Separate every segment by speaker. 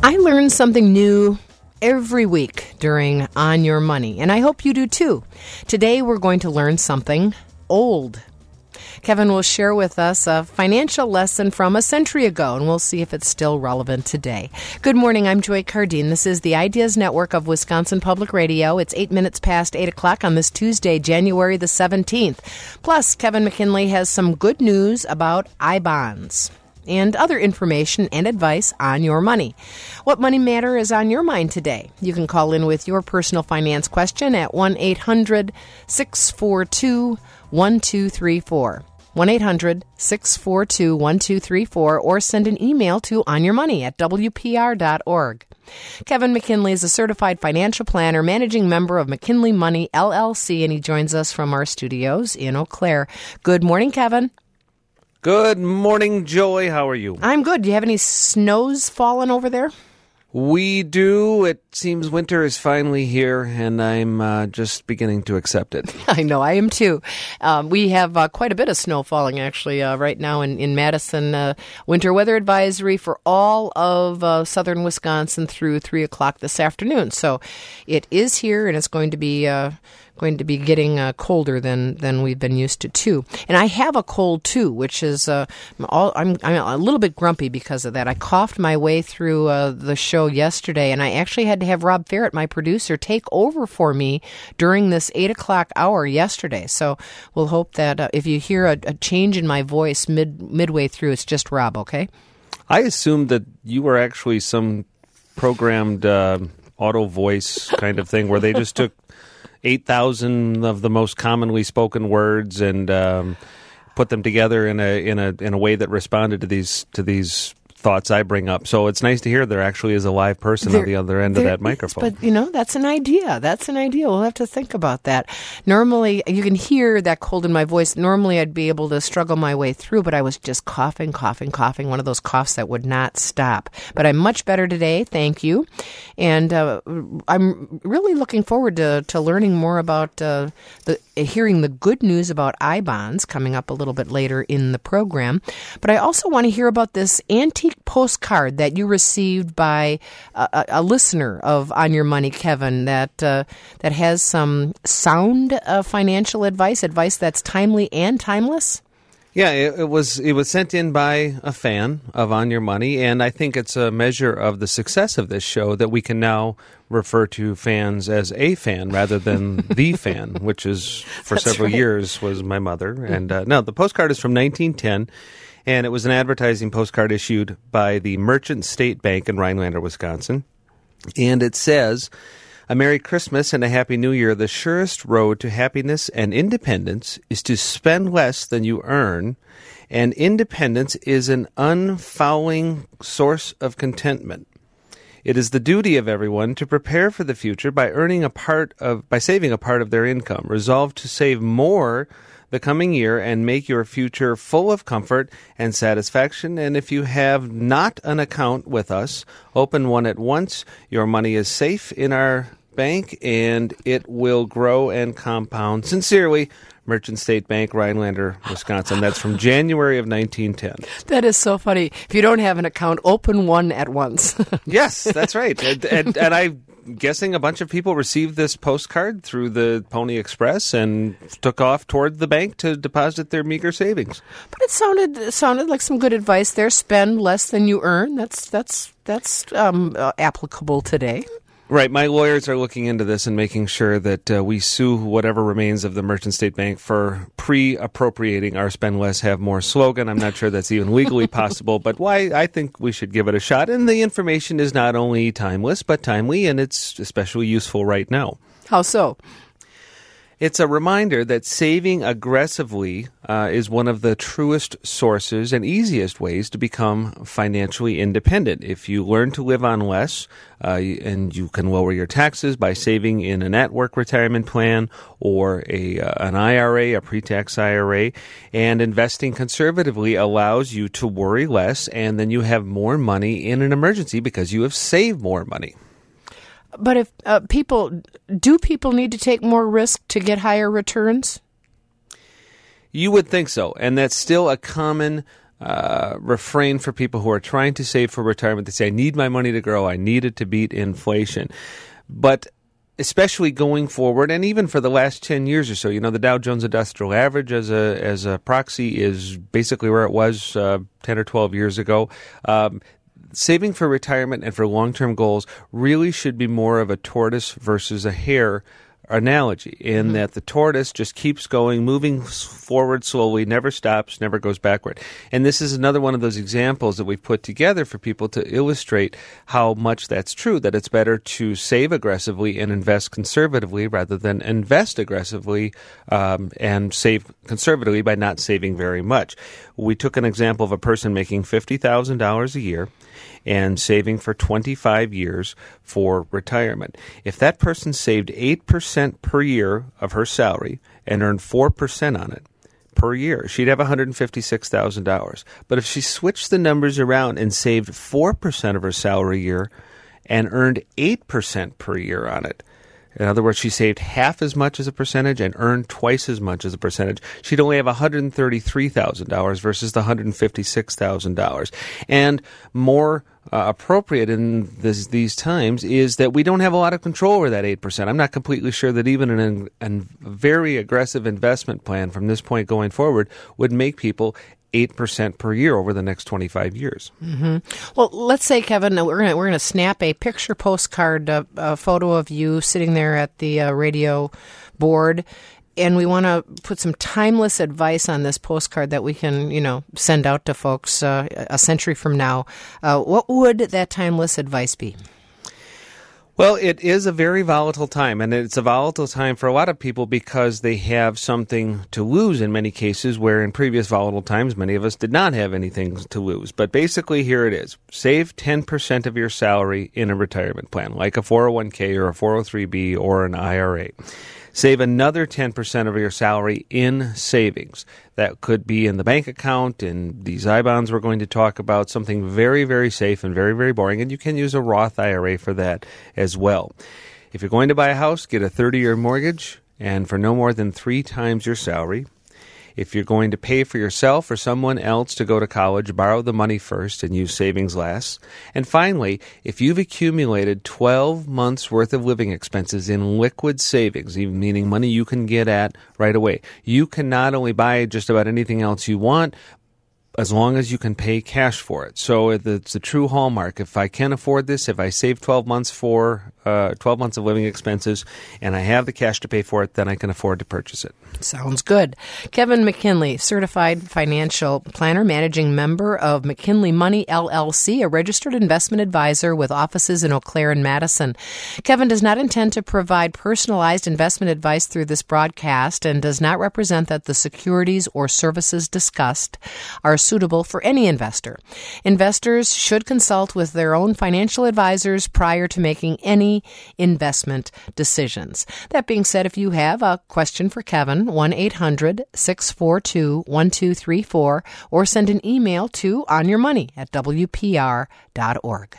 Speaker 1: I learn something new every week during On Your Money, and I hope you do too. Today we're going to learn something old. Kevin will share with us a financial lesson from a century ago, and we'll see if it's still relevant today. Good morning, I'm Joy Cardine. This is the Ideas Network of Wisconsin Public Radio. It's 8 minutes past 8 o'clock on this Tuesday, January the 17th. Plus, Kevin McKinley has some good news about I-bonds and other information and advice on your money. What money matter is on your mind today? You can call in with your personal finance question at 1-800-642-1234. 1-800-642-1234, or send an email to onyourmoney@wpr.org. Kevin McKinley is a certified financial planner, managing member of McKinley Money, LLC, and he joins us from our studios in Eau Claire. Good morning, Kevin.
Speaker 2: Good morning, Joy. How are you?
Speaker 1: I'm good. Do you have any snows falling over there?
Speaker 2: We do. It seems winter is finally here, and I'm just beginning to accept it.
Speaker 1: I know. I am too. We have quite a bit of snow falling, actually, right now in Madison. Winter weather advisory for all of southern Wisconsin through 3 o'clock this afternoon. So it is here, and it's going to be getting colder than we've been used to too. And I have a cold too, which is I'm a little bit grumpy because of that. I coughed my way through the show yesterday, and I actually had to have Rob Ferret, my producer, take over for me during this 8 o'clock hour yesterday. So we'll hope that if you hear a change in my voice midway through, it's just Rob, okay?
Speaker 2: I assumed that you were actually some programmed auto voice kind of thing where they just took 8,000 of the most commonly spoken words and put them together in a way that responded to these thoughts I bring up. So it's nice to hear there actually is a live person on the other end of that microphone.
Speaker 1: But, that's an idea. We'll have to think about that. Normally, you can hear that cold in my voice. Normally, I'd be able to struggle my way through, but I was just coughing, one of those coughs that would not stop. But I'm much better today, thank you. And I'm really looking forward to learning more about hearing the good news about I-bonds coming up a little bit later in the program. But I also want to hear about this antique postcard that you received by a listener of On Your Money, Kevin, that has some sound financial advice that's timely and timeless.
Speaker 2: Yeah, it was sent in by a fan of On Your Money, and I think it's a measure of the success of this show that we can now refer to fans as a fan rather than the fan, which is for several years was my mother. And no, the postcard is from 1910. And it was an advertising postcard issued by the Merchant State Bank in Rhinelander, Wisconsin. And it says, "A Merry Christmas and a Happy New Year. The surest road to happiness and independence is to spend less than you earn, and independence is an unfouling source of contentment. It is the duty of everyone to prepare for the future by saving a part of their income. Resolve to save more the coming year and make your future full of comfort and satisfaction. And if you have not an account with us, open one at once. Your money is safe in our bank, and it will grow and compound. Sincerely, Merchant State Bank, Rhinelander, Wisconsin." That's from January of 1910.
Speaker 1: That is so funny. If you don't have an account, open one at once.
Speaker 2: Yes, that's right. And I'm guessing a bunch of people received this postcard through the Pony Express and took off toward the bank to deposit their meager savings.
Speaker 1: But it sounded like some good advice there. Spend less than you earn. That's applicable today.
Speaker 2: Right. My lawyers are looking into this and making sure that we sue whatever remains of the Merchant State Bank for pre-appropriating our Spend Less, Have More slogan. I'm not sure that's even legally possible, but I think we should give it a shot. And the information is not only timeless, but timely, and it's especially useful right now.
Speaker 1: How so?
Speaker 2: It's a reminder that saving aggressively is one of the truest sources and easiest ways to become financially independent. If you learn to live on less, and you can lower your taxes by saving in an at-work retirement plan or an IRA, a pre-tax IRA, and investing conservatively allows you to worry less, and then you have more money in an emergency because you have saved more money.
Speaker 1: But if people need to take more risk to get higher returns?
Speaker 2: You would think so, and that's still a common refrain for people who are trying to save for retirement. They say, I need my money to grow. I need it to beat inflation. But especially going forward, and even for the last 10 years or so, the Dow Jones Industrial Average as a proxy is basically where it was 10 or 12 years ago. Saving for retirement and for long-term goals really should be more of a tortoise versus a hare analogy, in that the tortoise just keeps going, moving forward slowly, never stops, never goes backward. And this is another one of those examples that we've put together for people to illustrate how much that's true, that it's better to save aggressively and invest conservatively rather than invest aggressively and save conservatively by not saving very much. We took an example of a person making $50,000 a year and saving for 25 years for retirement. If that person saved 8% per year of her salary and earned 4% on it per year, she'd have $156,000. But if she switched the numbers around and saved 4% of her salary a year and earned 8% per year on it, in other words, she saved half as much as a percentage and earned twice as much as a percentage, she'd only have $133,000 versus the $156,000. And more appropriate in these times is that we don't have a lot of control over that 8%. I'm not completely sure that even a very aggressive investment plan from this point going forward would make people 8% per year over the next 25 years.
Speaker 1: Mm-hmm. Well, let's say, Kevin, we're going to snap a picture postcard, a photo of you sitting there at the radio board, and we want to put some timeless advice on this postcard that we can, send out to folks a century from now. What would that timeless advice be?
Speaker 2: Well, it is a very volatile time, and it's a volatile time for a lot of people because they have something to lose in many cases, where in previous volatile times, many of us did not have anything to lose. But basically, here it is. Save 10% of your salary in a retirement plan, like a 401k or a 403b or an IRA. Save another 10% of your salary in savings. That could be in the bank account, in these I-bonds we're going to talk about, something very, very safe and very, very boring. And you can use a Roth IRA for that as well. If you're going to buy a house, get a 30-year mortgage, and for no more than 3 times your salary. If you're going to pay for yourself or someone else to go to college, borrow the money first and use savings last. And finally, if you've accumulated 12 months' worth of living expenses in liquid savings, meaning money you can get at right away, you can not only buy just about anything else you want, as long as you can pay cash for it. So it's a true hallmark. If I can afford this, if I save 12 months for 12 months of living expenses and I have the cash to pay for it, then I can afford to purchase it.
Speaker 1: Sounds good. Kevin McKinley, certified financial planner, managing member of McKinley Money, LLC, a registered investment advisor with offices in Eau Claire and Madison. Kevin does not intend to provide personalized investment advice through this broadcast and does not represent that the securities or services discussed are suitable for any investor. Investors should consult with their own financial advisors prior to making any investment decisions. That being said, if you have a question for Kevin, 1-800-642-1234, or send an email to onyourmoney@wpr.org.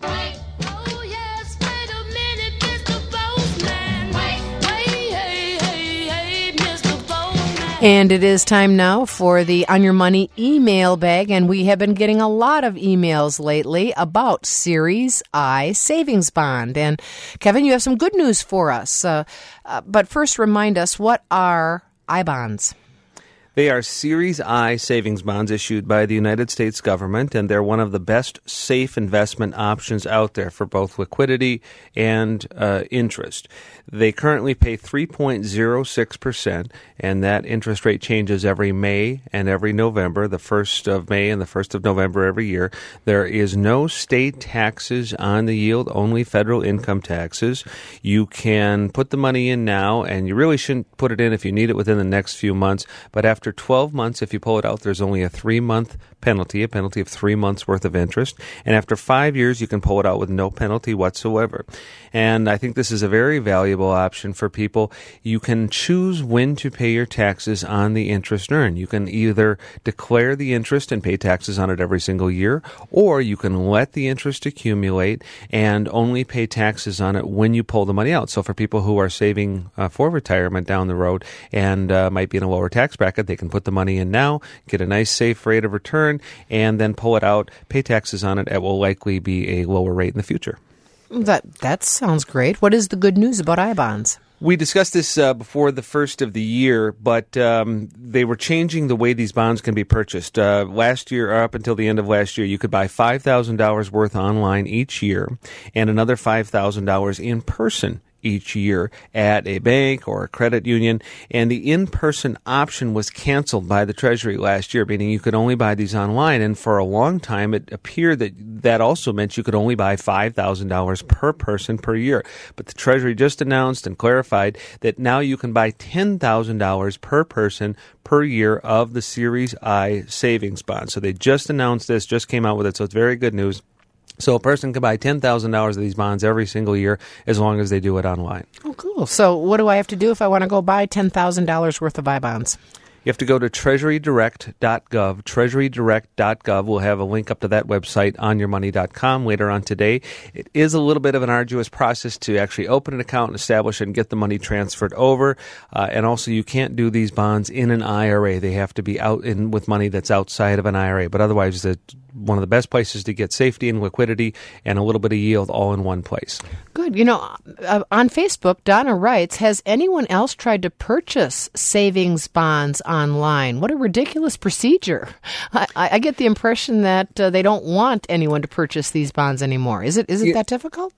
Speaker 1: And it is time now for the On Your Money email bag, and we have been getting a lot of emails lately about Series I Savings Bond. And Kevin, you have some good news for us. But first, remind us, what are I-bonds?
Speaker 2: They are Series I savings bonds issued by the United States government, and they're one of the best safe investment options out there for both liquidity and interest. They currently pay 3.06%, and that interest rate changes every May and every November, the 1st of May and the 1st of November every year. There is no state taxes on the yield, only federal income taxes. You can put the money in now, and you really shouldn't put it in if you need it within the next few months, but after 12 months, if you pull it out, there's only a 3-month penalty, a penalty of 3 months worth of interest. And after 5 years, you can pull it out with no penalty whatsoever. And I think this is a very valuable option for people. You can choose when to pay your taxes on the interest earned. You can either declare the interest and pay taxes on it every single year, or you can let the interest accumulate and only pay taxes on it when you pull the money out. So for people who are saving for retirement down the road and might be in a lower tax bracket, They can put the money in now, get a nice safe rate of return, and then pull it out, pay taxes on it at what will likely be a lower rate in the future.
Speaker 1: That sounds great. What is the good news about I-bonds?
Speaker 2: We discussed this before the first of the year, but they were changing the way these bonds can be purchased. Last year, or up until the end of last year, you could buy $5,000 worth online each year and another $5,000 in person each year at a bank or a credit union, and the in-person option was canceled by the Treasury last year, meaning you could only buy these online, and for a long time it appeared that also meant you could only buy $5,000 per person per year. But the Treasury just announced and clarified that now you can buy $10,000 per person per year of the Series I savings bond. So they just announced this, just came out with it, so it's very good news. So a person can buy $10,000 of these bonds every single year as long as they do it online.
Speaker 1: Oh, cool. So what do I have to do if I want to go buy $10,000 worth of I-bonds?
Speaker 2: You have to go to treasurydirect.gov. Treasurydirect.gov. We'll have a link up to that website, onyourmoney.com, later on today. It is a little bit of an arduous process to actually open an account and establish it and get the money transferred over. And also, you can't do these bonds in an IRA. They have to be out in with money that's outside of an IRA. But otherwise, one of the best places to get safety and liquidity and a little bit of yield all in one place.
Speaker 1: Good. You know, on Facebook, Donna writes, has anyone else tried to purchase savings bonds online? What a ridiculous procedure. I get the impression that they don't want anyone to purchase these bonds anymore. Is it that difficult?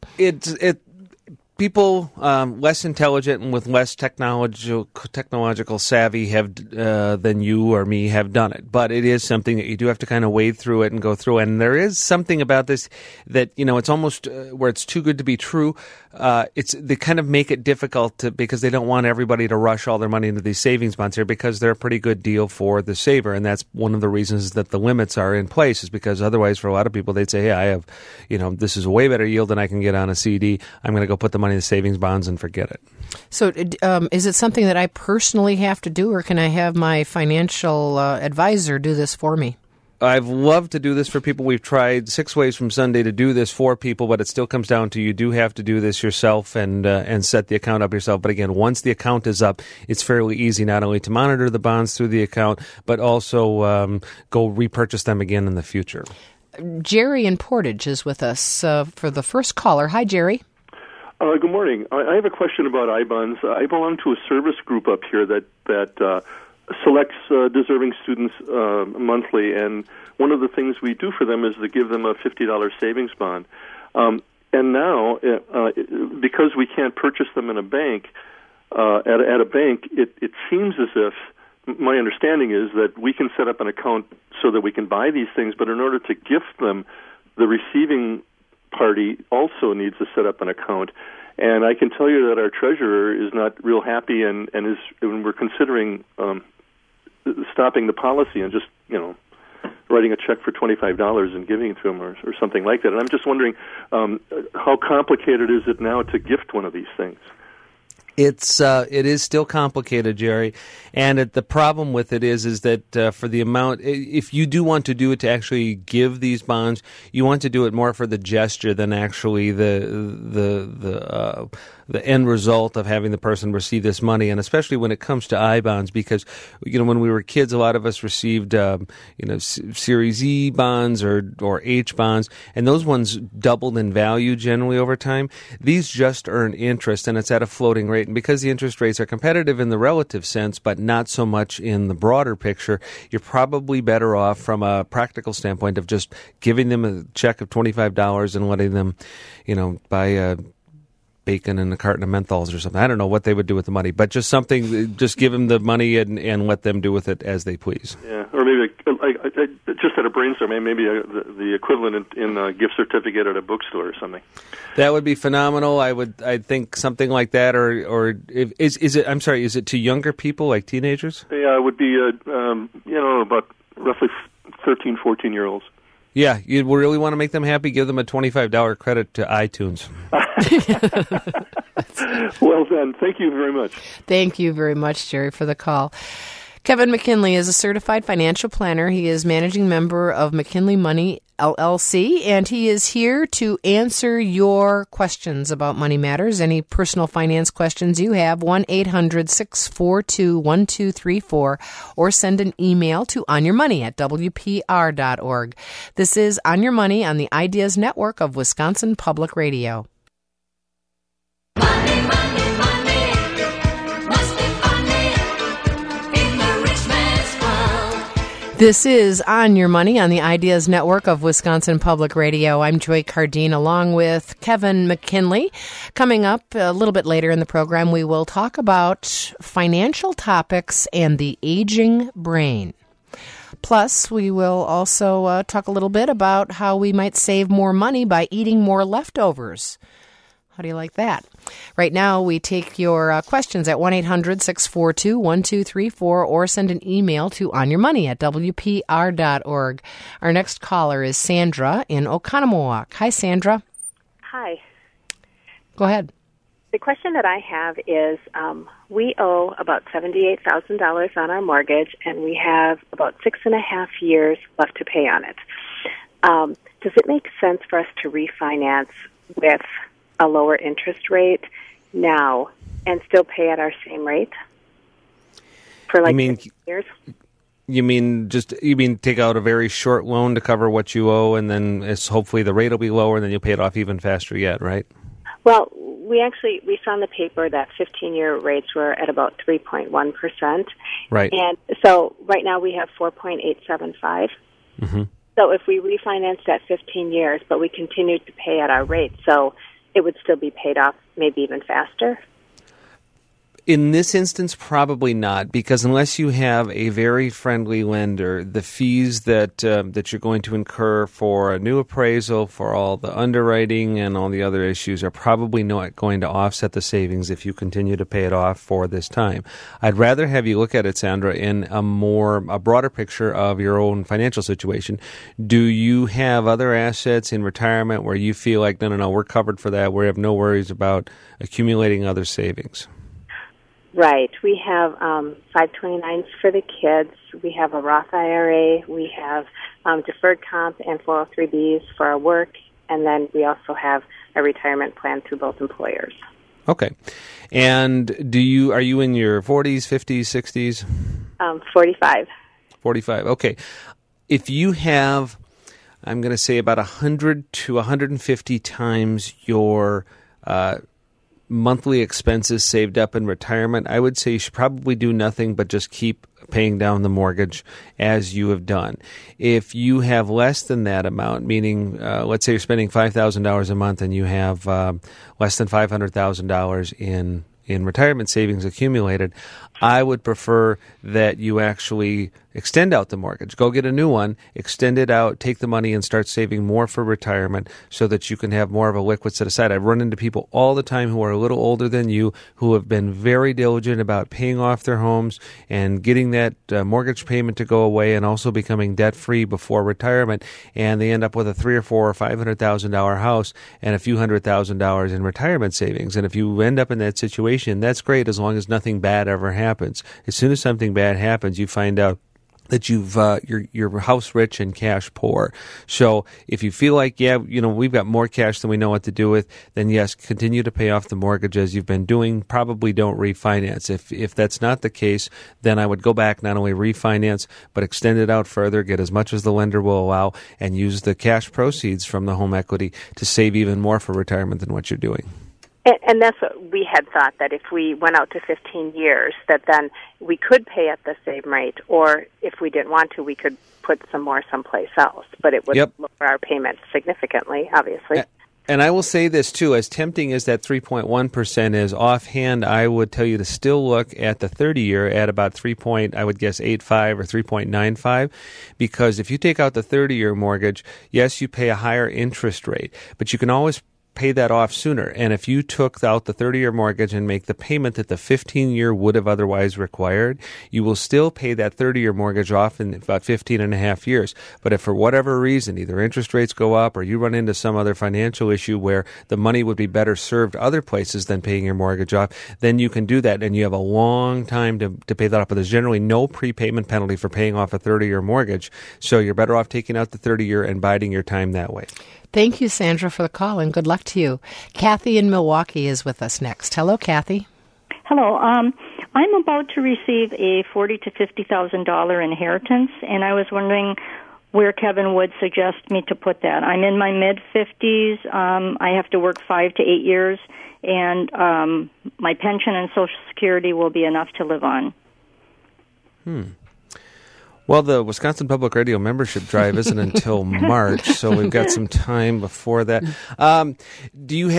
Speaker 1: People less intelligent and with less technological savvy than you or me have done it. But it is something that you do have to kind of wade through it and go through. And there is something about this that, it's almost where it's too good to be true. They kind of make it difficult because they don't want everybody to rush all their money into these savings bonds here because they're a pretty good deal for the saver. And that's one of the reasons that the limits are in place, is because otherwise for a lot of people, they'd say, hey, I have, this is a way better yield than I can get on a CD. I'm going to go put the money in the savings bonds and forget it. So is it something that I personally have to do, or can I have my financial advisor do this for me?
Speaker 2: I've loved to do this for people. We've tried 6 ways from Sunday to do this for people, but it still comes down to you do have to do this yourself and set the account up yourself. But again, once the account is up, it's fairly easy not only to monitor the bonds through the account, but also go repurchase them again in the future.
Speaker 3: Jerry in Portage is with us for the first caller. Hi, Jerry.
Speaker 4: Good morning. I have a question about I-bonds. I belong to a service group up here that selects deserving students monthly, and one of the things we do for them is to give them a $50 savings bond. And now, because we can't purchase them in a bank, at a bank, it seems as if, my understanding is that we can set up an account so that we can buy these things, but in order to gift them, the receiving party also needs to set up an account. And I can tell you that our treasurer is not real happy, and we're considering stopping the policy and just writing a check for $25 and giving it to him or something like that. And I'm just wondering how complicated is it now to gift one of these things?
Speaker 2: It is still complicated, Jerry, and the problem with it is that for the amount, if you do want to do it to actually give these bonds, you want to do it more for the gesture than actually the end result of having the person receive this money, and especially when it comes to I-bonds, because when we were kids, a lot of us received Series E bonds or H bonds, and those ones doubled in value generally over time. These just earn interest, and it's at a floating rate. And because the interest rates are competitive in the relative sense, but not so much in the broader picture, you're probably better off from a practical standpoint of just giving them a check of $25 and letting them, buy bacon and a carton of menthols or something. I don't know what they would do with the money, but just something, just give them the money and let them do with it as they please.
Speaker 4: Yeah, or maybe I just had a brainstorm, maybe the equivalent in a gift certificate at a bookstore or something.
Speaker 2: That would be phenomenal. I think something like that, or is it? I'm sorry, is it to younger people like teenagers?
Speaker 4: Yeah, it would be about roughly 13, 14-year-olds.
Speaker 2: Yeah, you really want to make them happy, give them a $25 credit to iTunes.
Speaker 4: Well done. Thank you very much.
Speaker 3: Thank you very much, Jerry, for the call. Kevin McKinley is a certified financial planner. He is managing member of McKinley Money
Speaker 1: LLC, and he is here to answer your questions about money matters, any personal finance questions you have, 1-800-642-1234, or send an email to onyourmoney@wpr.org. This is On Your Money on the Ideas Network of Wisconsin Public Radio.
Speaker 5: Money, money, money, must be funny in the rich man's world.
Speaker 1: This is On Your Money on the Ideas Network of Wisconsin Public Radio. I'm Joy Cardine along with Kevin McKinley. Coming up a little bit later in the program, we will talk about financial topics and the aging brain. Plus, we will also talk a little bit about how we might save more money by eating more leftovers. How do you like that? Right now, we take your questions at 1-800-642-1234 or send an email to onyourmoney@wpr.org. Our next caller is Sandra in Oconomowoc. Hi, Sandra.
Speaker 6: Hi.
Speaker 1: Go ahead.
Speaker 6: The question that I have is we owe about $78,000 on our mortgage, and we have about 6.5 years left to pay on it. Does it make sense for us to refinance with a lower interest rate now and still pay at our same rate for like 15 years?
Speaker 2: You mean take out a very short loan to cover what you owe, and then hopefully the rate will be lower, and then you'll pay it off even faster yet, right?
Speaker 6: Well, we saw in the paper that 15-year rates were at about 3.1%.
Speaker 2: Right.
Speaker 6: And so right now we have 4.875.
Speaker 2: Mm-hmm.
Speaker 6: So if we refinanced at 15 years, but we continued to pay at our rate, so it would still be paid off maybe even faster?
Speaker 2: In this instance, probably not, because unless you have a very friendly lender, the fees that you're going to incur for a new appraisal, for all the underwriting and all the other issues are probably not going to offset the savings if you continue to pay it off for this time. I'd rather have you look at it, Sandra, in a broader picture of your own financial situation. Do you have other assets in retirement where you feel like, no, we're covered for that, we have no worries about accumulating other savings?
Speaker 6: Right. We have 529s for the kids. We have a Roth IRA. We have deferred comp and 403Bs for our work. And then we also have a retirement plan through both employers.
Speaker 2: Okay. And are you in your 40s, 50s, 60s?
Speaker 6: 45.
Speaker 2: 45. Okay. If you have, I'm going to say about 100 to 150 times your monthly expenses saved up in retirement, I would say you should probably do nothing but just keep paying down the mortgage as you have done. If you have less than that amount, meaning let's say you're spending $5,000 a month and you have less than $500,000 in retirement savings accumulated, I would prefer that you actually extend out the mortgage. Go get a new one, extend it out, take the money and start saving more for retirement so that you can have more of a liquid set aside. I run into people all the time who are a little older than you who have been very diligent about paying off their homes and getting that mortgage payment to go away and also becoming debt-free before retirement, and they end up with a $300,000 or $400,000 or $500,000 house and a few $100,000 in retirement savings. And if you end up in that situation, that's great as long as nothing bad ever happens. As soon as something bad happens, you find out that you're house rich and cash poor. So if you feel like, we've got more cash than we know what to do with, then yes, continue to pay off the mortgage as you've been doing. Probably don't refinance. If that's not the case, then I would go back, not only refinance, but extend it out further, get as much as the lender will allow, and use the cash proceeds from the home equity to save even more for retirement than what you're doing.
Speaker 6: And that's what we had thought, that if we went out to 15 years, that then we could pay at the same rate, or if we didn't want to, we could put some more someplace else. But it would lower our payments significantly, obviously.
Speaker 2: And I will say this, too, as tempting as that 3.1% is, offhand, I would tell you to still look at the 30-year at about 3.85 or 3.95, because if you take out the 30-year mortgage, yes, you pay a higher interest rate, but you can always pay that off sooner. And if you took out the 30-year mortgage and make the payment that the 15-year would have otherwise required, you will still pay that 30-year mortgage off in about 15 and a half years. But if for whatever reason, either interest rates go up or you run into some other financial issue where the money would be better served other places than paying your mortgage off, then you can do that, and you have a long time to pay that off. But there's generally no prepayment penalty for paying off a 30-year mortgage, so you're better off taking out the 30-year and biding your time that way.
Speaker 1: Thank you, Sandra, for the call, and good luck to you. Kathy in Milwaukee is with us next. Hello, Kathy.
Speaker 7: Hello. I'm about to receive a $40,000 to $50,000 inheritance, and I was wondering where Kevin would suggest me to put that. I'm in my mid-50s. I have to work 5 to 8 years, and my pension and Social Security will be enough to live on.
Speaker 2: Well, the Wisconsin Public Radio membership drive isn't until March, so we've got some time before that. Do you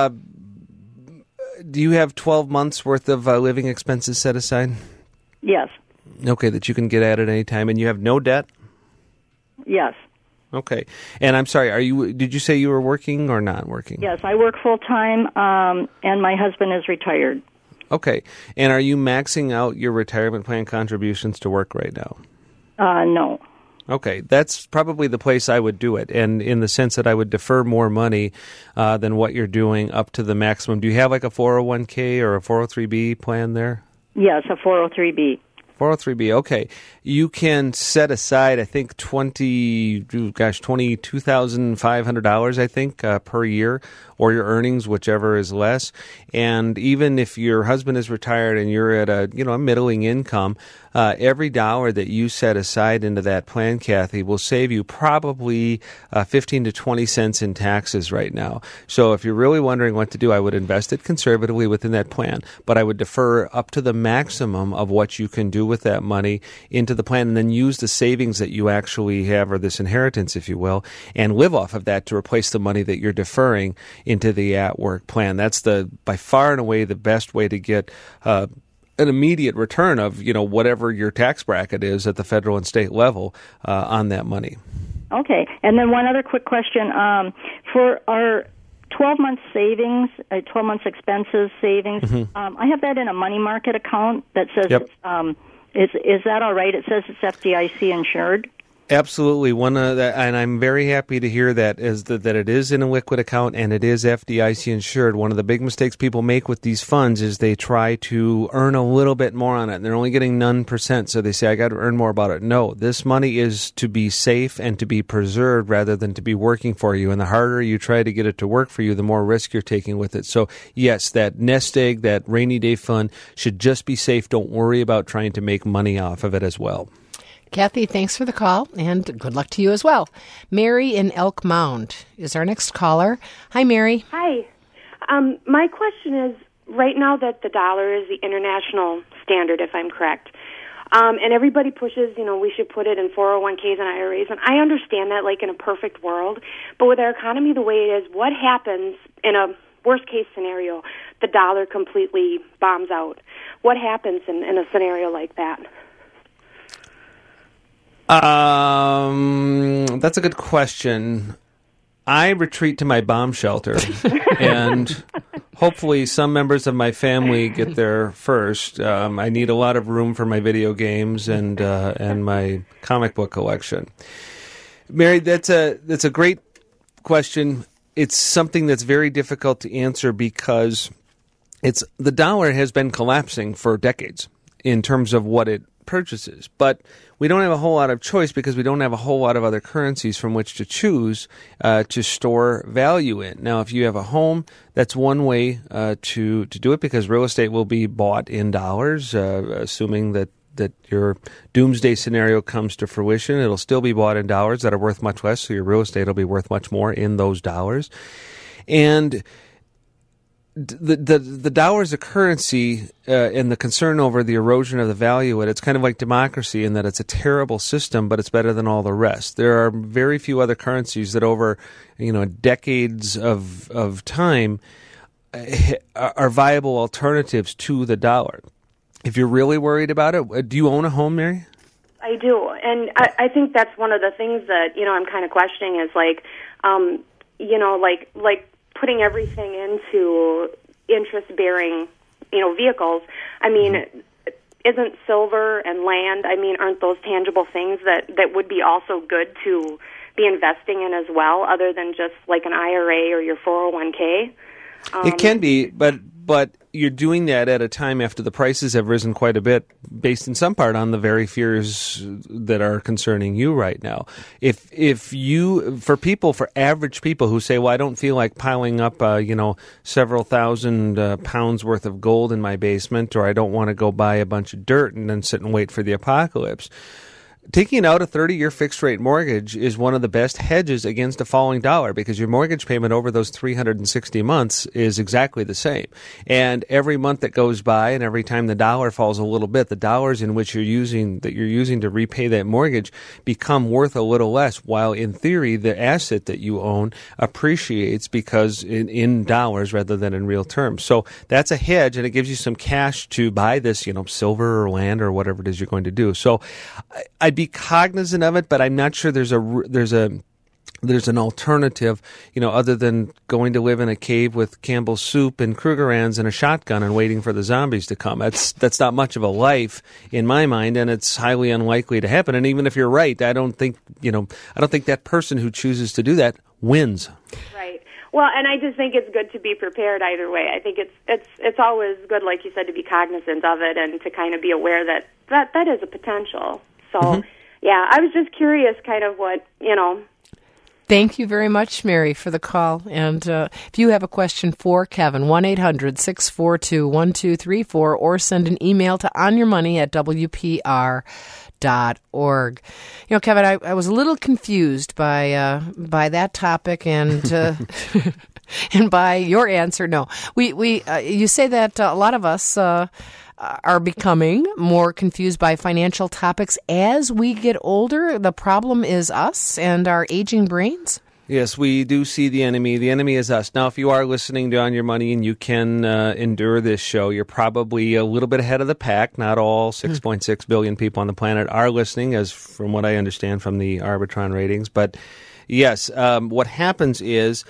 Speaker 2: have 12 months worth of living expenses set aside?
Speaker 7: Yes.
Speaker 2: Okay, that you can get at any time, and you have no debt?
Speaker 7: Yes.
Speaker 2: Okay. And I'm sorry, did you say you were working or not working?
Speaker 7: Yes, I work full-time, and my husband is retired.
Speaker 2: Okay. And are you maxing out your retirement plan contributions to work right now?
Speaker 7: No.
Speaker 2: Okay, that's probably the place I would do it, and in the sense that I would defer more money than what you're doing up to the maximum. Do you have like a 401k or a 403b plan there?
Speaker 7: Yes, a 403b.
Speaker 2: 403b, okay. You can set aside, I think, $22,500, I think, per year, or your earnings, whichever is less. And even if your husband is retired and you're at a middling income, every dollar that you set aside into that plan, Kathy, will save you probably 15 to 20 cents in taxes right now. So if you're really wondering what to do, I would invest it conservatively within that plan, but I would defer up to the maximum of what you can do with that money into the plan, and then use the savings that you actually have, or this inheritance, if you will, and live off of that to replace the money that you're deferring into the at-work plan. That's by far and away the best way to get an immediate return of whatever your tax bracket is at the federal and state level on that money.
Speaker 7: Okay, and then one other quick question. For our 12 months savings, 12 months expenses savings, I have that in a money market account that says is that all right? It says it's FDIC insured.
Speaker 2: Absolutely. And I'm very happy to hear that it is in a liquid account and it is FDIC insured. One of the big mistakes people make with these funds is they try to earn a little bit more on it, and they're only getting 9%, so they say, I got to earn more about it. No, this money is to be safe and to be preserved rather than to be working for you, and the harder you try to get it to work for you, the more risk you're taking with it. So, yes, that nest egg, that rainy day fund should just be safe. Don't worry about trying to make money off of it as well.
Speaker 1: Kathy, thanks for the call, and good luck to you as well. Mary in Elk Mound is our next caller. Hi, Mary.
Speaker 8: Hi. My question is, right now that the dollar is the international standard, if I'm correct, and everybody pushes, we should put it in 401ks and IRAs, and I understand that, like in a perfect world, but with our economy the way it is, what happens in a worst-case scenario? The dollar completely bombs out. What happens in a scenario like that?
Speaker 2: That's a good question. I retreat to my bomb shelter, and hopefully some members of my family get there first. I need a lot of room for my video games and my comic book collection. Mary, that's a great question. It's something that's very difficult to answer because the dollar has been collapsing for decades in terms of what it purchases, but we don't have a whole lot of choice because we don't have a whole lot of other currencies from which to choose to store value in. Now, if you have a home, that's one way to do it, because real estate will be bought in dollars, assuming that your doomsday scenario comes to fruition. It'll still be bought in dollars that are worth much less, so your real estate will be worth much more in those dollars. And the dollar is a currency, and the concern over the erosion of the value of it, it's kind of like democracy in that it's a terrible system, but it's better than all the rest. There are very few other currencies that over decades of time are viable alternatives to the dollar. If you're really worried about it, do you own a home, Mary?
Speaker 8: I do, and I think that's one of the things that I'm kind of questioning is like putting everything into interest-bearing, vehicles, I mean, isn't silver and land, aren't those tangible things that would be also good to be investing in as well, other than just like an IRA or your 401k?
Speaker 2: It can be, but you're doing that at a time after the prices have risen quite a bit, based in some part on the very fears that are concerning you right now. For average people who say, well, I don't feel like piling up, several thousand pounds worth of gold in my basement, or I don't want to go buy a bunch of dirt and then sit and wait for the apocalypse. Taking out a 30-year fixed-rate mortgage is one of the best hedges against a falling dollar, because your mortgage payment over those 360 months is exactly the same. And every month that goes by, and every time the dollar falls a little bit, the dollars in which you're using to repay that mortgage become worth a little less, while in theory the asset that you own appreciates because in dollars rather than in real terms. So that's a hedge, and it gives you some cash to buy this, silver or land or whatever it is you're going to do. So I'd be cognizant of it, but I'm not sure there's an alternative, other than going to live in a cave with Campbell's soup and Krugerrands and a shotgun and waiting for the zombies to come. That's not much of a life in my mind, and it's highly unlikely to happen. And even if you're right, I don't think that person who chooses to do that wins.
Speaker 8: Right. Well, and I just think it's good to be prepared either way. I think it's always good, like you said, to be cognizant of it and to kind of be aware that is a potential. So, yeah, I was just curious kind of what,
Speaker 1: Thank you very much, Mary, for the call. And if you have a question for Kevin, 1-800-642-1234, or send an email to onyourmoney@wpr.org. Kevin, I was a little confused by that topic and and by your answer. No, you say that a lot of us are becoming more confused by financial topics as we get older. The problem is us and our aging brains?
Speaker 2: Yes, we do see the enemy. The enemy is us. Now, if you are listening to On Your Money and you can endure this show, you're probably a little bit ahead of the pack. Not all 6.6 billion people on the planet are listening, as from what I understand from the Arbitron ratings. But yes, what happens is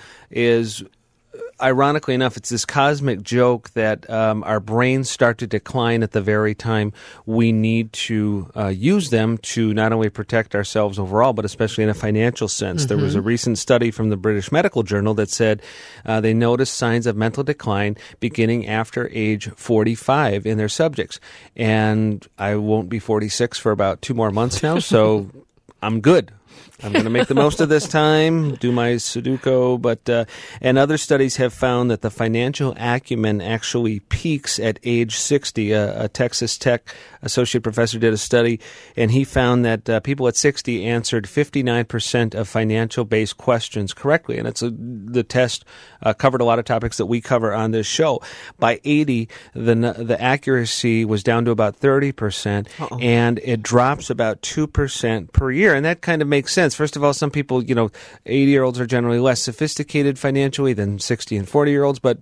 Speaker 2: ironically enough, it's this cosmic joke that our brains start to decline at the very time we need to use them to not only protect ourselves overall, but especially in a financial sense. There was a recent study from the British Medical Journal that said they noticed signs of mental decline beginning after age 45 in their subjects. And I won't be 46 for about 2 more months now, so I'm good. I'm going to make the most of this time, do my Sudoku, and other studies have found that the financial acumen actually peaks at age 60. A Texas Tech associate professor did a study, and he found that people at 60 answered 59% of financial-based questions correctly, and the test covered a lot of topics that we cover on this show. By 80, the accuracy was down to about 30%, and it drops about 2% per year, and that kind of makes sense. First of all, some people, 80-year-olds are generally less sophisticated financially than 60 and 40-year-olds, but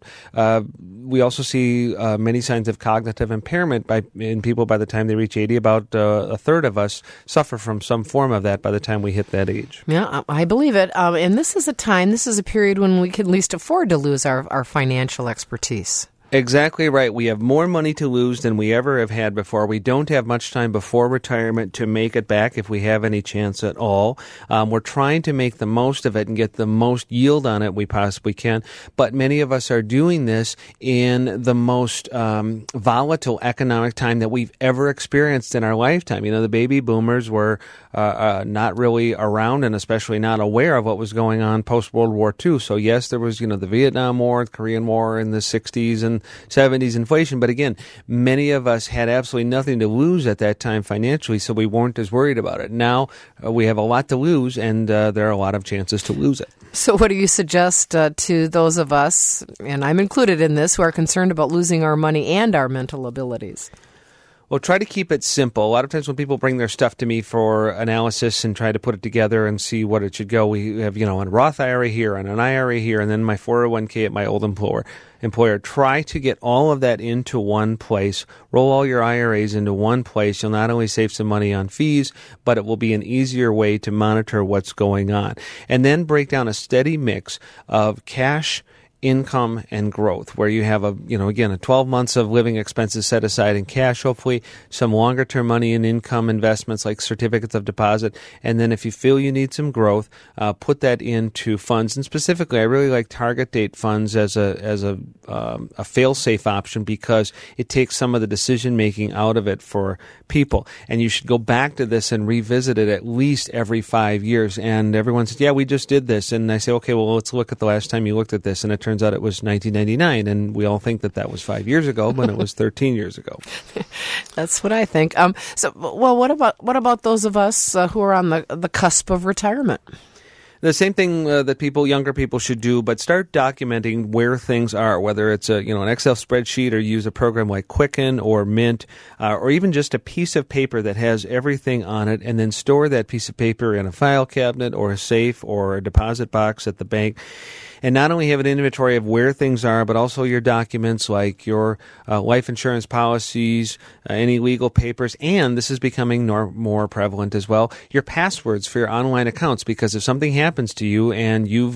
Speaker 2: we also see many signs of cognitive impairment in people by the time they reach 80. About a third of us suffer from some form of that by the time we hit that age.
Speaker 1: Yeah, I believe it. And this is a period when we can at least afford to lose our financial expertise.
Speaker 2: Exactly right. We have more money to lose than we ever have had before. We don't have much time before retirement to make it back if we have any chance at all. We're trying to make the most of it and get the most yield on it we possibly can. But many of us are doing this in the most volatile economic time that we've ever experienced in our lifetime. The baby boomers were not really around and especially not aware of what was going on post-World War II. So yes, there was, the Vietnam War, the Korean War in the 60s and 70s inflation. But again, many of us had absolutely nothing to lose at that time financially, so we weren't as worried about it. Now we have a lot to lose, and there are a lot of chances to lose it.
Speaker 1: So what do you suggest to those of us, and I'm included in this, who are concerned about losing our money and our mental abilities?
Speaker 2: Well, try to keep it simple. A lot of times when people bring their stuff to me for analysis and try to put it together and see what it should go, we have, a Roth IRA here and an IRA here and then my 401k at my old employer. Try to get all of that into one place. Roll all your IRAs into one place. You'll not only save some money on fees, but it will be an easier way to monitor what's going on. And then break down a steady mix of cash income and growth, where you have again, 12 months of living expenses set aside in cash, hopefully some longer term money in income investments like certificates of deposit. And then if you feel you need some growth, put that into funds. And specifically, I really like target date funds as a fail-safe option because it takes some of the decision making out of it for people. And you should go back to this and revisit it at least every 5 years. And everyone says, yeah, we just did this. And I say, okay, well, let's look at the last time you looked at this. And it turns out it was 1999. And we all think that was 5 years ago, but it was 13 years ago.
Speaker 1: That's what I think. What about those of us who are on the cusp of retirement?
Speaker 2: The same thing that younger people should do, but start documenting where things are, whether it's an Excel spreadsheet or use a program like Quicken or Mint, or even just a piece of paper that has everything on it, and then store that piece of paper in a file cabinet or a safe or a deposit box at the bank. And not only have an inventory of where things are, but also your documents like your life insurance policies, any legal papers, and this is becoming more prevalent as well, your passwords for your online accounts. Because if something happens to you and you've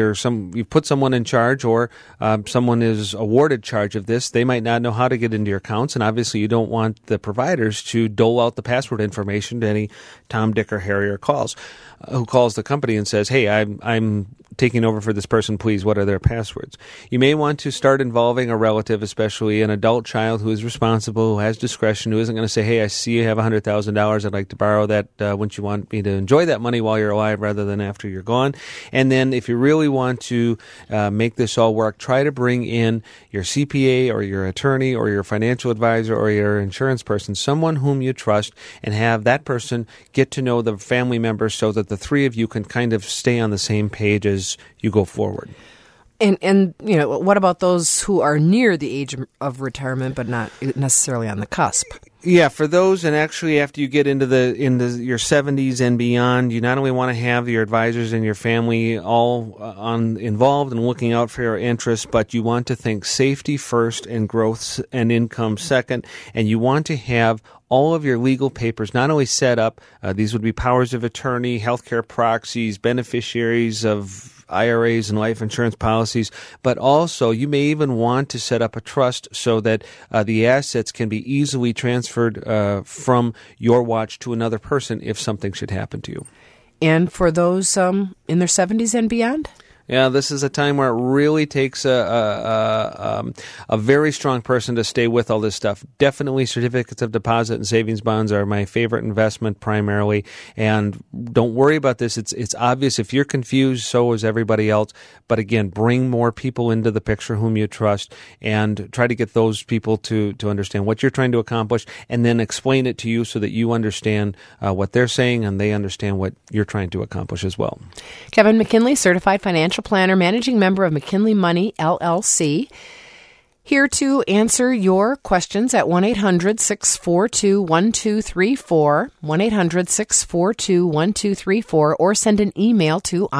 Speaker 2: put someone in charge or someone is awarded charge of this, they might not know how to get into your accounts, and obviously you don't want the providers to dole out the password information to any Tom, Dick, or Harry who calls the company and says, hey, I'm taking over for this person, please, what are their passwords? You may want to start involving a relative, especially an adult child who is responsible, who has discretion, who isn't going to say, hey, I see you have $100,000, I'd like to borrow that, wouldn't you want me to enjoy that money while you're alive rather than after you're gone? And then if you really want to make this all work, try to bring in your CPA or your attorney or your financial advisor or your insurance person, someone whom you trust, and have that person get to know the family members so that the three of you can kind of stay on the same page as you go forward.
Speaker 1: And what about those who are near the age of retirement but not necessarily on the cusp?
Speaker 2: Yeah, for those, and actually after you get into your 70s and beyond, you not only want to have your advisors and your family all involved and looking out for your interests, but you want to think safety first and growth and income second, and you want to have all of your legal papers not only set up, these would be powers of attorney, healthcare proxies, beneficiaries of IRAs and life insurance policies, but also you may even want to set up a trust so that the assets can be easily transferred from your watch to another person if something should happen to you.
Speaker 1: And for those in their 70s and beyond?
Speaker 2: Yeah, this is a time where it really takes a very strong person to stay with all this stuff. Definitely certificates of deposit and savings bonds are my favorite investment primarily. And don't worry about this. It's obvious. If you're confused, so is everybody else. But again, bring more people into the picture whom you trust and try to get those people to understand what you're trying to accomplish and then explain it to you so that you understand what they're saying and they understand what you're trying to accomplish as well.
Speaker 1: Kevin McKinley, Certified Financial Planner, Managing Member of McKinley Money, LLC. Here to answer your questions at 1-800-642-1234, 1-800-642-1234, or send an email to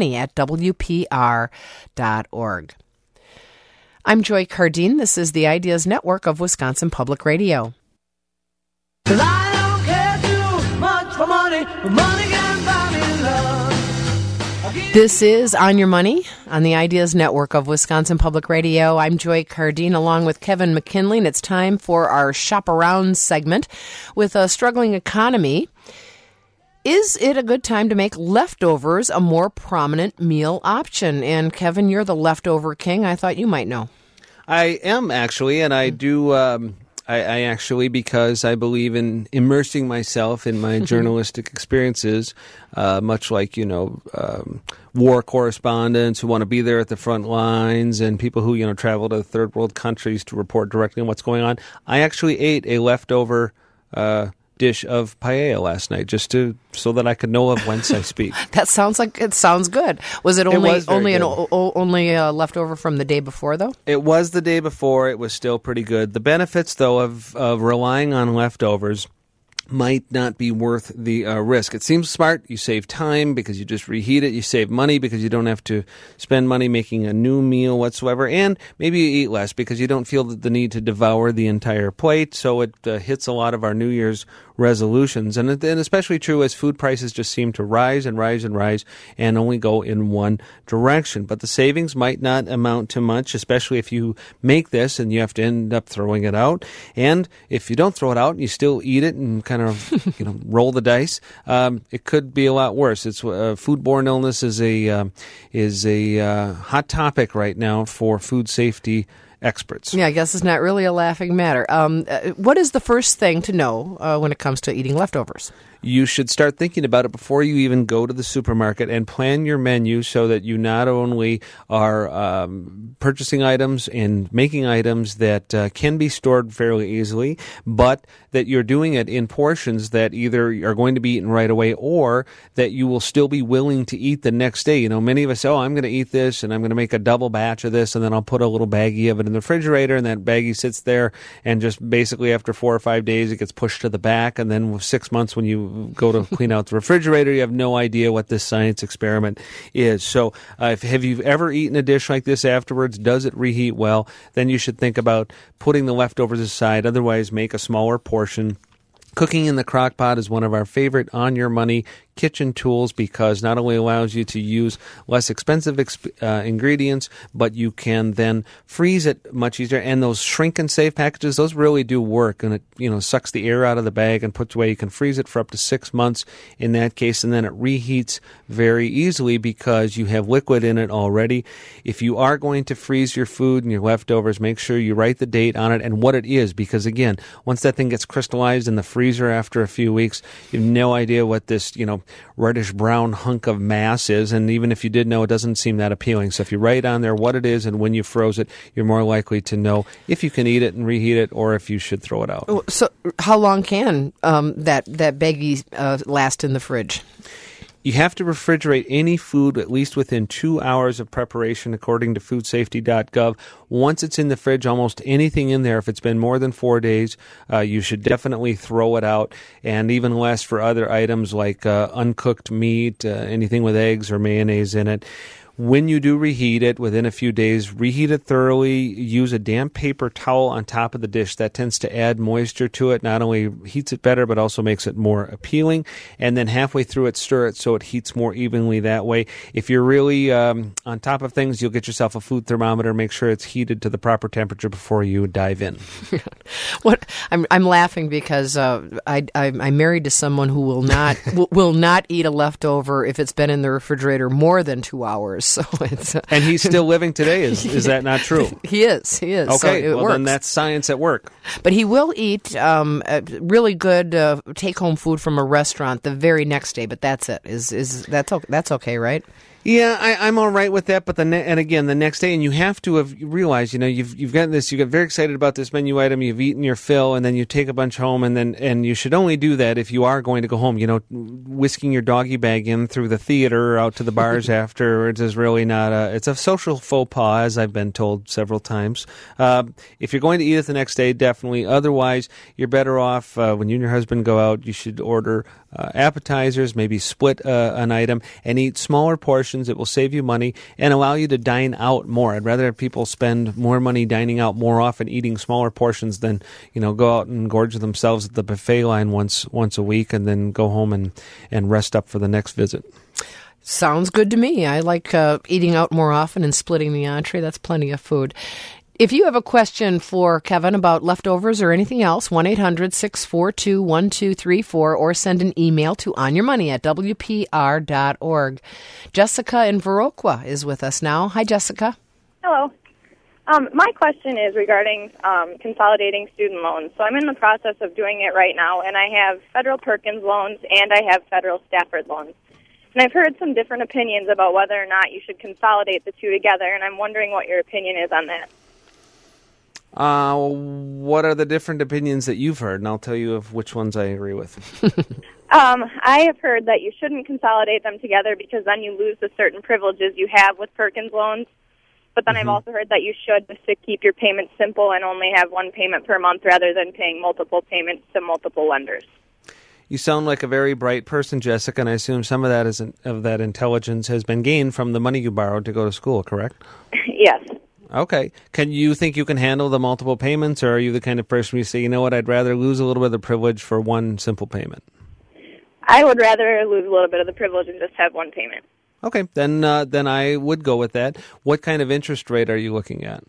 Speaker 1: onyourmoney@wpr.org. I'm Joy Cardine. This is the Ideas Network of Wisconsin Public Radio.
Speaker 5: 'Cause I don't care too much for money, but money can buy me love.
Speaker 1: This is On Your Money on the Ideas Network of Wisconsin Public Radio. I'm Joy Cardine along with Kevin McKinley, and it's time for our Shop Around segment. With a struggling economy, is it a good time to make leftovers a more prominent meal option? And Kevin, you're the leftover king. I thought you might know.
Speaker 2: I am actually, and I do... I actually, because I believe in immersing myself in my journalistic experiences, much like, war correspondents who want to be there at the front lines and people who, travel to third world countries to report directly on what's going on. I actually ate a leftover dish of paella last night so that I could know of whence I speak.
Speaker 1: That sounds good. Was it only leftover from the day before, though?
Speaker 2: It was the day before. It was still pretty good. The benefits, though, of relying on leftovers, might not be worth the risk. It seems smart. You save time because you just reheat it. You save money because you don't have to spend money making a new meal whatsoever. And maybe you eat less because you don't feel the need to devour the entire plate. So it hits a lot of our New Year's resolutions. And especially true as food prices just seem to rise and rise and rise and only go in one direction. But the savings might not amount to much, especially if you make this and you have to end up throwing it out. And if you don't throw it out and you still eat it and kind of roll the dice, it could be a lot worse. It's foodborne illness is a hot topic right now for food safety experts.
Speaker 1: Yeah, I guess it's not really a laughing matter. What is the first thing to know when it comes to eating leftovers?
Speaker 2: You should start thinking about it before you even go to the supermarket and plan your menu so that you not only are purchasing items and making items that can be stored fairly easily, but that you're doing it in portions that either are going to be eaten right away or that you will still be willing to eat the next day. Many of us say, I'm going to eat this and I'm going to make a double batch of this and then I'll put a little baggie of it in the refrigerator, and that baggie sits there and just basically after 4 or 5 days it gets pushed to the back, and then 6 months when you go to clean out the refrigerator, you have no idea what this science experiment is. So have you ever eaten a dish like this afterwards? Does it reheat well? Then you should think about putting the leftovers aside. Otherwise, make a smaller portion. Cooking in the crock pot is one of our favorite on-your-money kitchen tools because not only allows you to use less expensive ingredients, but you can then freeze it much easier. And those shrink and save packages, those really do work. And it sucks the air out of the bag and puts away. You can freeze it for up to 6 months in that case, and then it reheats very easily because you have liquid in it already. If you are going to freeze your food and your leftovers, make sure you write the date on it and what it is, because again, once that thing gets crystallized in the freezer after a few weeks, you have no idea what this, reddish brown hunk of mass is, and even if you did know, it doesn't seem that appealing. So if you write on there what it is and when you froze it, you're more likely to know if you can eat it and reheat it or if you should throw it out.
Speaker 1: So how long can that baggie last in the fridge?
Speaker 2: You have to refrigerate any food at least within 2 hours of preparation, according to foodsafety.gov. Once it's in the fridge, almost anything in there, if it's been more than 4 days, you should definitely throw it out, and even less for other items like uncooked meat, anything with eggs or mayonnaise in it. When you do reheat it, within a few days, reheat it thoroughly. Use a damp paper towel on top of the dish. That tends to add moisture to it. Not only heats it better, but also makes it more appealing. And then halfway through it, stir it so it heats more evenly that way. If you're really on top of things, you'll get yourself a food thermometer. Make sure it's heated to the proper temperature before you dive in.
Speaker 1: I'm laughing because I'm married to someone who will not eat a leftover if it's been in the refrigerator more than 2 hours. So it's
Speaker 2: and he's still living today. Is that not true?
Speaker 1: He is.
Speaker 2: Okay,
Speaker 1: so it
Speaker 2: well
Speaker 1: works.
Speaker 2: then that's science at work.
Speaker 1: But he will eat really good take-home food from a restaurant the very next day. But that's it. That's okay, right?
Speaker 2: Yeah, I'm all right with that, but and again, the next day, and you have to have realized, you've got this, you get very excited about this menu item, you've eaten your fill, and then you take a bunch home, and you should only do that if you are going to go home. Whisking your doggy bag in through the theater or out to the bars afterwards is really not it's a social faux pas, as I've been told several times. If you're going to eat it the next day, definitely. Otherwise, you're better off, when you and your husband go out, you should order appetizers, maybe split an item, and eat smaller portions. It will save you money and allow you to dine out more. I'd rather have people spend more money dining out more often, eating smaller portions than go out and gorge themselves at the buffet line once a week and then go home and rest up for the next visit.
Speaker 1: Sounds good to me. I like eating out more often and splitting the entree. That's plenty of food. If you have a question for Kevin about leftovers or anything else, 1-800-642-1234, or send an email to onyourmoney@wpr.org. Jessica in Viroqua is with us now. Hi, Jessica.
Speaker 9: Hello. My question is regarding consolidating student loans. So I'm in the process of doing it right now, and I have federal Perkins loans and I have federal Stafford loans. And I've heard some different opinions about whether or not you should consolidate the two together, and I'm wondering what your opinion is on that.
Speaker 2: What are the different opinions that you've heard? And I'll tell you of which ones I agree with.
Speaker 9: I have heard that you shouldn't consolidate them together because then you lose the certain privileges you have with Perkins loans. But then I've also heard that you should just to keep your payments simple and only have one payment per month rather than paying multiple payments to multiple lenders.
Speaker 2: You sound like a very bright person, Jessica, and I assume some of that intelligence has been gained from the money you borrowed to go to school, correct?
Speaker 9: Yes.
Speaker 2: Okay. Can you think you can handle the multiple payments, or are you the kind of person who say, you know what, I'd rather lose a little bit of the privilege for one simple payment?
Speaker 9: I would rather lose a little bit of the privilege and just have one payment.
Speaker 2: Okay, then I would go with that. What kind of interest rate are you looking at?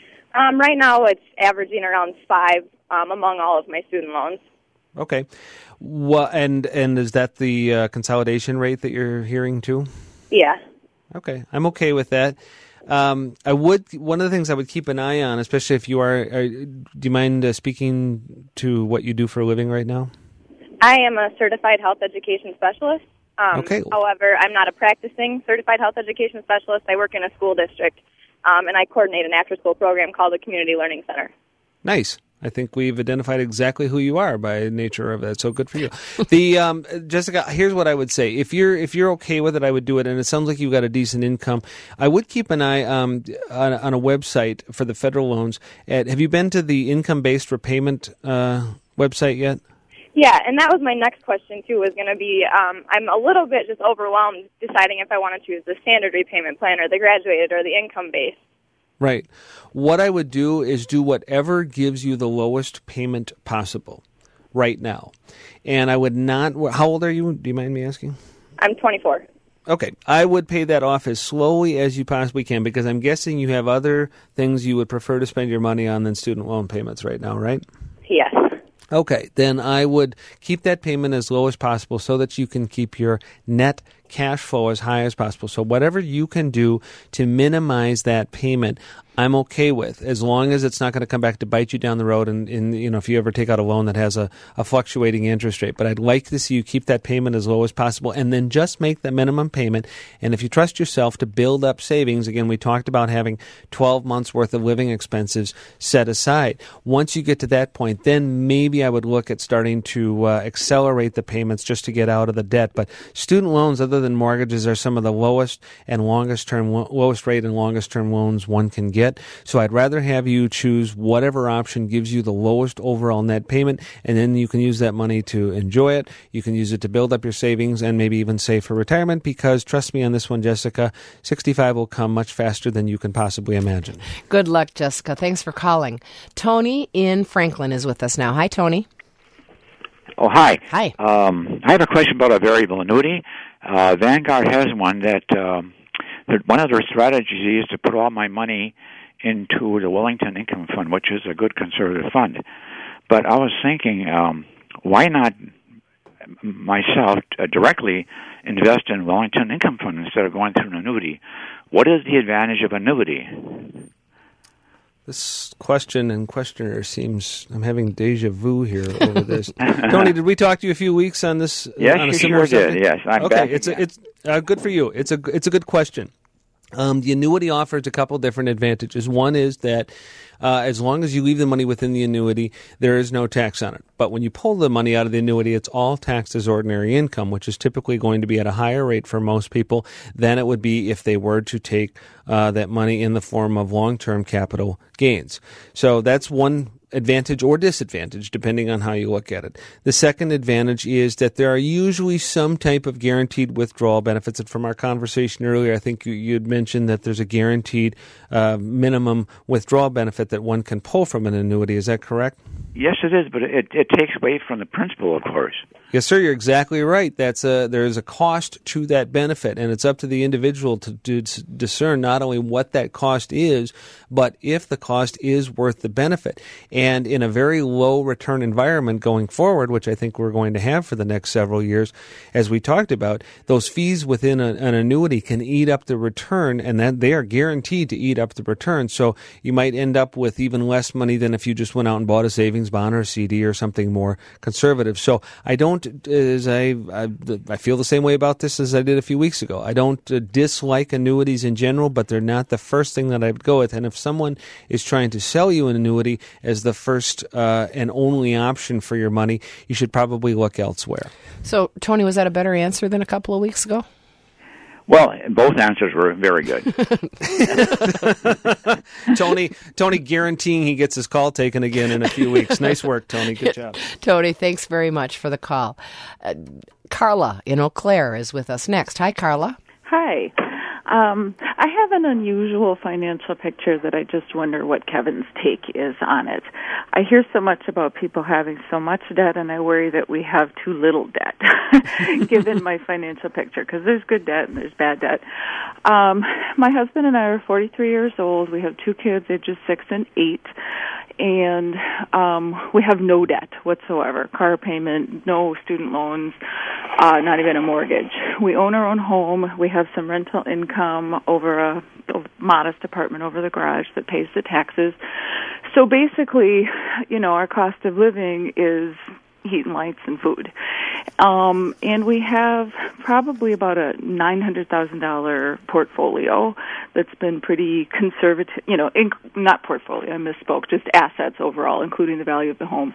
Speaker 9: Right now, it's averaging around 5 among all of my student loans.
Speaker 2: Okay. Well, and is that the consolidation rate that you're hearing too?
Speaker 9: Yeah.
Speaker 2: Okay, I'm okay with that. One of the things I would keep an eye on, especially if you are do you mind speaking to what you do for a living right now?
Speaker 9: I am a certified health education specialist.
Speaker 2: Okay.
Speaker 9: However, I'm not a practicing certified health education specialist. I work in a school district, and I coordinate an after-school program called the Community Learning Center.
Speaker 2: Nice. I think we've identified exactly who you are by nature of that. So good for you. Jessica, here's what I would say: if you're okay with it, I would do it. And it sounds like you've got a decent income. I would keep an eye on a website for the federal loans. Have you been to the income-based repayment website yet?
Speaker 9: Yeah, and that was my next question, too, was going to be, I'm a little bit just overwhelmed deciding if I want to choose the standard repayment plan or the graduated or the income-based.
Speaker 2: Right. What I would do is do whatever gives you the lowest payment possible right now. And I would not... How old are you? Do you mind me asking?
Speaker 9: I'm 24.
Speaker 2: Okay. I would pay that off as slowly as you possibly can, because I'm guessing you have other things you would prefer to spend your money on than student loan payments right now, right?
Speaker 9: Yes.
Speaker 2: Okay, then I would keep that payment as low as possible so that you can keep your net cash flow as high as possible. So whatever you can do to minimize that payment, I'm okay with, as long as it's not going to come back to bite you down the road and if you ever take out a loan that has a fluctuating interest rate. But I'd like to see you keep that payment as low as possible and then just make the minimum payment. And if you trust yourself to build up savings, again, we talked about having 12 months worth of living expenses set aside. Once you get to that point, then maybe I would look at starting to accelerate the payments just to get out of the debt. But student loans, other than mortgages, are some of the lowest rate and longest term loans one can get. So I'd rather have you choose whatever option gives you the lowest overall net payment, and then you can use that money to enjoy it. You can use it to build up your savings and maybe even save for retirement, because trust me on this one, Jessica, 65 will come much faster than you can possibly imagine.
Speaker 1: Good luck, Jessica. Thanks for calling. Tony in Franklin is with us now. Hi, Tony.
Speaker 10: Oh, hi.
Speaker 1: Hi.
Speaker 10: I have a question about a variable annuity. Vanguard has one that one of their strategies is to put all my money into the Wellington Income Fund, which is a good conservative fund. But I was thinking, why not myself directly invest in Wellington Income Fund instead of going through an annuity? What is the advantage of annuity?
Speaker 2: This question and questioner seems, I'm having deja vu here over this. Tony, did we talk to you a few weeks on this?
Speaker 10: Yes,
Speaker 2: on a
Speaker 10: you
Speaker 2: similar
Speaker 10: sure
Speaker 2: subject?
Speaker 10: did. Yes, I'm
Speaker 2: okay,
Speaker 10: back.
Speaker 2: It's good for you. It's a good question. The annuity offers a couple different advantages. One is that as long as you leave the money within the annuity, there is no tax on it. But when you pull the money out of the annuity, it's all taxed as ordinary income, which is typically going to be at a higher rate for most people than it would be if they were to take that money in the form of long-term capital gains. So that's one advantage or disadvantage, depending on how you look at it. The second advantage is that there are usually some type of guaranteed withdrawal benefits. And from our conversation earlier, I think you had mentioned that there's a guaranteed minimum withdrawal benefit that one can pull from an annuity. Is that correct?
Speaker 10: Yes, it is, but it takes away from the principal, of course.
Speaker 2: Yes, sir, you're exactly right. There is a cost to that benefit, and it's up to the individual to discern not only what that cost is, but if the cost is worth the benefit. And in a very low return environment going forward, which I think we're going to have for the next several years, as we talked about, those fees within an annuity can eat up the return, and that they are guaranteed to eat up the return. So you might end up with even less money than if you just went out and bought a savings bond or a CD or something more conservative. So I don't, I feel the same way about this as I did a few weeks ago. I don't dislike annuities in general, but they're not the first thing that I would go with. And if someone is trying to sell you an annuity as the first and only option for your money, you should probably look elsewhere.
Speaker 1: So, Tony, was that a better answer than a couple of weeks ago?
Speaker 10: Well, both answers were very good.
Speaker 2: Tony guaranteeing he gets his call taken again in a few weeks. Nice work, Tony. Good job.
Speaker 1: Tony, thanks very much for the call. Carla in Eau Claire is with us next. Hi, Carla.
Speaker 11: Hi. I have an unusual financial picture that I just wonder what Kevin's take is on it. I hear so much about people having so much debt, and I worry that we have too little debt, given my financial picture, because there's good debt and there's bad debt. My husband and I are 43 years old. We have 2 kids, ages 6 and 8. And we have no debt whatsoever, car payment, no student loans, not even a mortgage. We own our own home. We have some rental income over a modest apartment over the garage that pays the taxes. So basically, our cost of living is heat and lights and food. And we have probably about a $900,000 portfolio that's been pretty conservative, not portfolio, I misspoke, just assets overall, including the value of the home.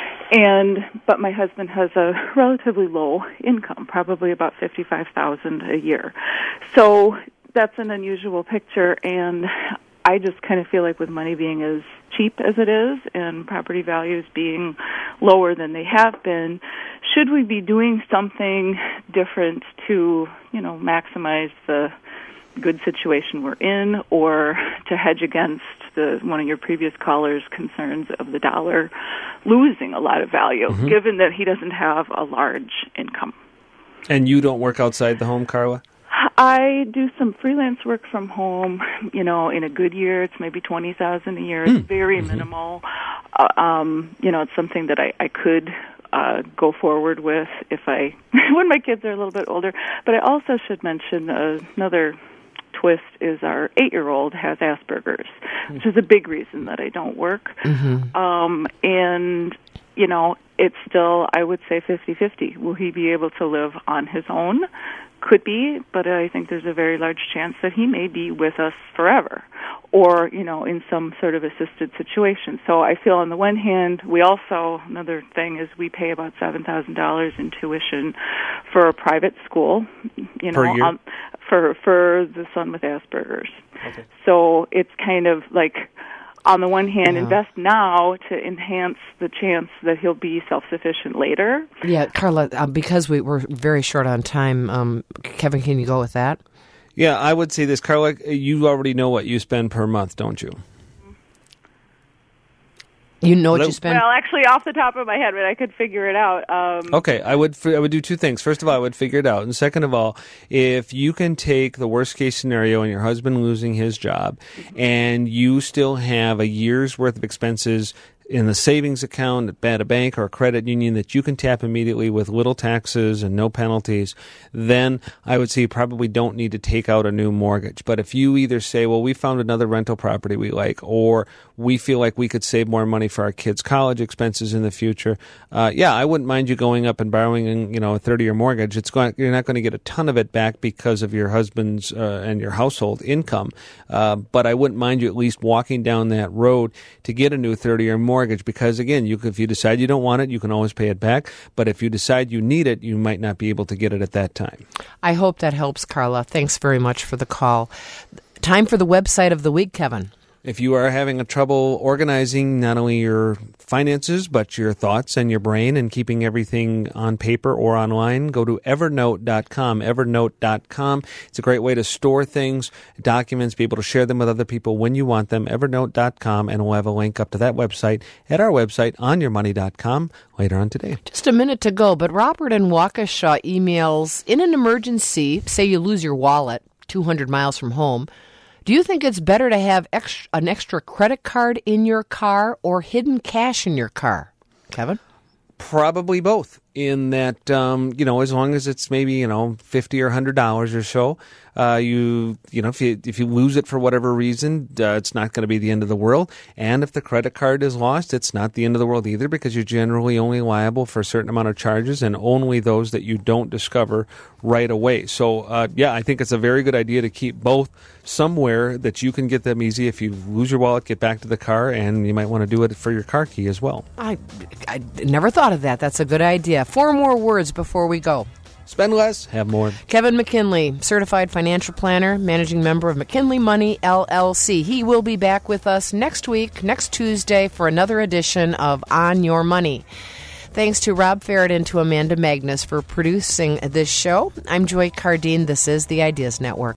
Speaker 11: But my husband has a relatively low income, probably about $55,000 a year. So that's an unusual picture, and I just kind of feel like with money being as cheap as it is and property values being lower than they have been, should we be doing something different to, maximize the good situation we're in, or to hedge against one of your previous callers' concerns of the dollar losing a lot of value, given that he doesn't have a large income?
Speaker 2: And you don't work outside the home, Carla?
Speaker 11: I do some freelance work from home. In a good year, it's maybe $20,000 a year. It's very minimal. It's something that I could go forward with when my kids are a little bit older. But I also should mention another twist is our 8-year-old has Asperger's, which is a big reason that I don't work. It's still, I would say, 50-50. Will he be able to live on his own? Could be, but I think there's a very large chance that he may be with us forever, or, in some sort of assisted situation. So I feel on the one hand, another thing is we pay about $7,000 in tuition for a private school,
Speaker 2: per year?
Speaker 11: For the son with Asperger's.
Speaker 2: Okay.
Speaker 11: So it's kind of like, on the one hand, invest now to enhance the chance that he'll be self-sufficient later.
Speaker 1: Yeah, Carla, because we're very short on time, Kevin, can you go with that?
Speaker 2: Yeah, I would say this, Carla, you already know what you spend per month, don't you?
Speaker 1: You know what you spend?
Speaker 11: Well, actually, off the top of my head, but I could figure it out.
Speaker 2: Okay, I would do 2 things. First of all, I would figure it out. And second of all, if you can take the worst case scenario and your husband losing his job and you still have a year's worth of expenses in the savings account at a bank or a credit union that you can tap immediately with little taxes and no penalties, then I would say you probably don't need to take out a new mortgage. But if you either say, well, we found another rental property we like, or we feel like we could save more money for our kids' college expenses in the future, I wouldn't mind you going up and borrowing a 30-year mortgage. You're not going to get a ton of it back because of your husband's and your household income. But I wouldn't mind you at least walking down that road to get a new 30-year mortgage, because again, if you decide you don't want it, you can always pay it back. But if you decide you need it, you might not be able to get it at that time.
Speaker 1: I hope that helps, Carla. Thanks very much for the call. Time for the website of the week, Kevin.
Speaker 2: If you are having a trouble organizing not only your finances, but your thoughts and your brain and keeping everything on paper or online, go to evernote.com, evernote.com. It's a great way to store things, documents, be able to share them with other people when you want them, evernote.com, and we'll have a link up to that website at our website, onyourmoney.com, later on today.
Speaker 1: Just a minute to go, but Robert in Waukesha emails, in an emergency, say you lose your wallet 200 miles from home, do you think it's better to have an extra credit card in your car or hidden cash in your car? Kevin?
Speaker 2: Probably both. In that, as long as it's maybe, $50 or $100 or so, if you lose it for whatever reason, it's not going to be the end of the world. And if the credit card is lost, it's not the end of the world either, because you're generally only liable for a certain amount of charges and only those that you don't discover right away. So, I think it's a very good idea to keep both somewhere that you can get them easy. If you lose your wallet, get back to the car, and you might want to do it for your car key as well.
Speaker 1: I never thought of that. That's a good idea. 4 more words before we go.
Speaker 2: Spend less, have more.
Speaker 1: Kevin McKinley, certified financial planner, managing member of McKinley Money, LLC. He will be back with us next week, next Tuesday, for another edition of On Your Money. Thanks to Rob Farrett and to Amanda Magnus for producing this show. I'm Joy Cardine. This is the Ideas Network.